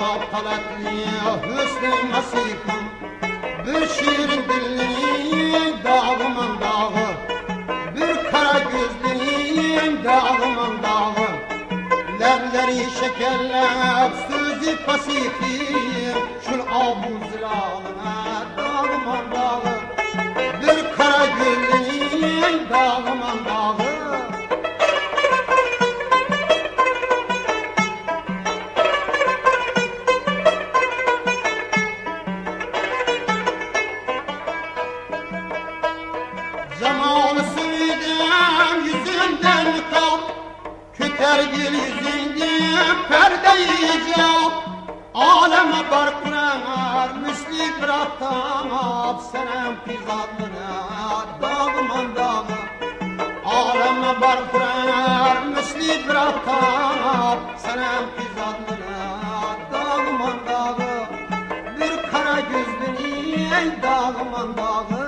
şapkalatlı hüsnü masihim, bir şirin dilli dağımın dağı, bir kara gözlü dağımın dağı, lebleri şekerlep sözü pasifim, şul abuzlarına dağımın dağı, bir kara gözlü dağımın dağı. Zamanı sürdüm yüzünden kap, Kütergil yüzünden perdeyi cevap. Aleme barkırar müsli bırakamap, senem pizadına dağımın dağı. Aleme barkırar müsli bırakamap, senem pizadına dağımın dağı. Bir kara gözlü dağımın dağı.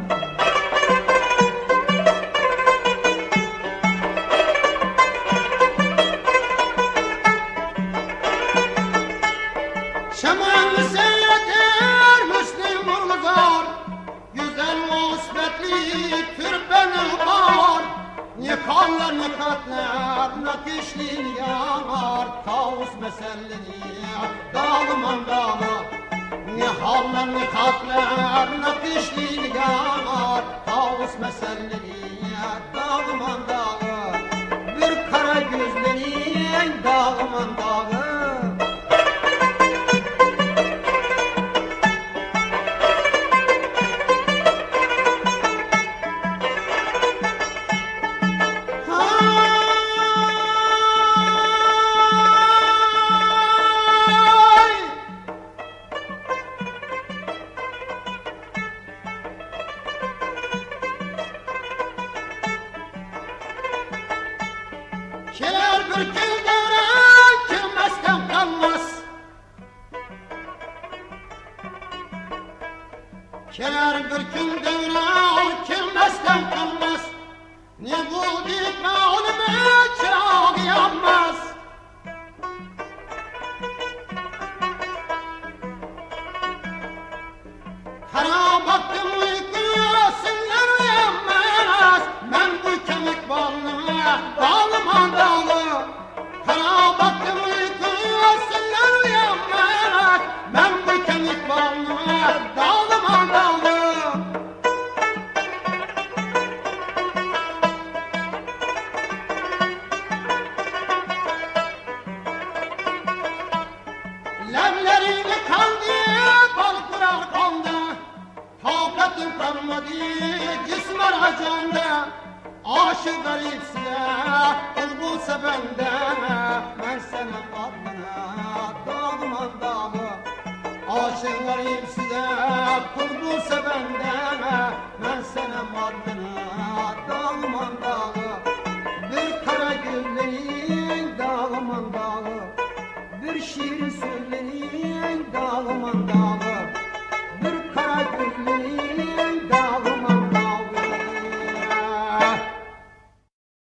Şamanlı seyredir Müslüm Uluzar, güzel musbetli türbeni var. Nikallar nikatlar nakişli yanar, tavus mesellini dağımın dağı. Nihallar nikatlar nakişli yanar, tavus mesellini dağımın dağı. Bir kara gözlü dağımın dağı. Keler bir kilden kilmezden kalmaz, Keler bir kilden kilmezden kalmaz. Ne bu dikme olma çırağı yanmaz. Kara baktım uykusunlar uyanmaz, ben bu kemik bağlı dağımın dağı. Kara baktım uykusunlar uyanmaz, ben bu kemik bağlı dağımın dağı. Lemlerini kaldı, bal kurar kaldı, takatim kalmadı, cismer hacanda. Aşık garipsine, kız bulsa bende, ben sana kadına dağımın dağı. Aşık garipsine, kız bulsa bende, ben sana kadına dağımın dağı. Bir kara gözlerin dağımın dağı, bir şiir